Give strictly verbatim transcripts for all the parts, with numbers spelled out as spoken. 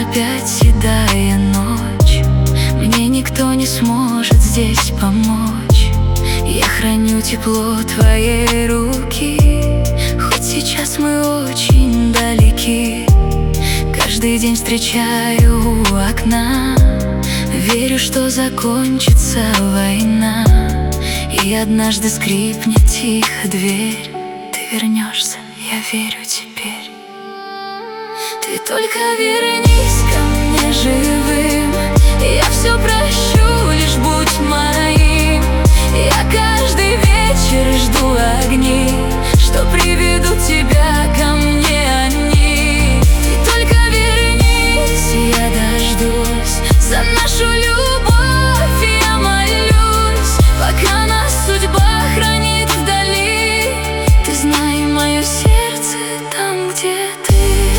опять седая ночь. Мне никто не сможет здесь помочь. Я храню тепло твоей руки, хоть сейчас мы очень далеки. Каждый день встречаю у окна, верю, что закончится война, и однажды скрипнет тихо дверь. Ты вернешься, я верю теперь. Ты только вернись ко мне живым, я все прощу, лишь будь моим. Я каждый вечер жду огней, что приведут тебя ко мне они. Ты только вернись, я дождусь. За нашу любовь я молюсь, пока нас судьба хранит вдали. Ты знай мое сердце там, где ты.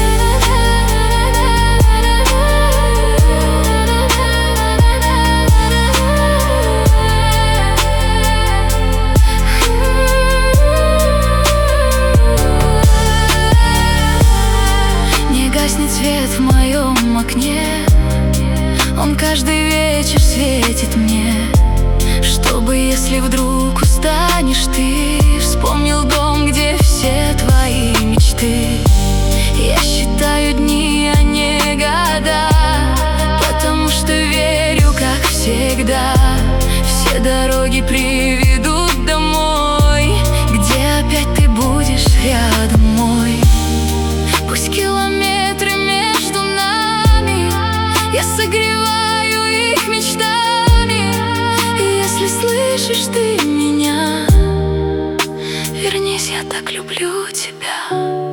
Свет в моем окне, он каждый вечер светит мне, чтобы, если вдруг устанешь ты, вспомнил дом, где все твои мечты. Я считаю дни, а не года, потому что верю, как всегда, все дороги приведут домой, где опять ты будешь рядом мой. Пусть километры между нами, я согреваю их мечтами. И если слышишь ты меня, вернись, я так люблю тебя.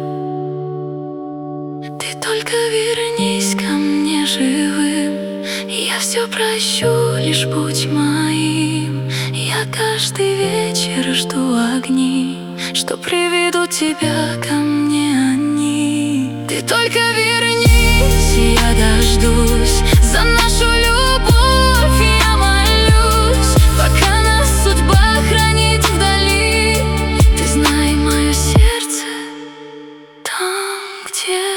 Ты только вернись ко мне живым, я все прощу, лишь будь моим. Я каждый вечер жду огни, что приведут тебя ко мне они. Ты только вернись, я дождусь. За нашу любовь я молюсь, пока нас судьба хранит вдали. Ты знай мое сердце там, где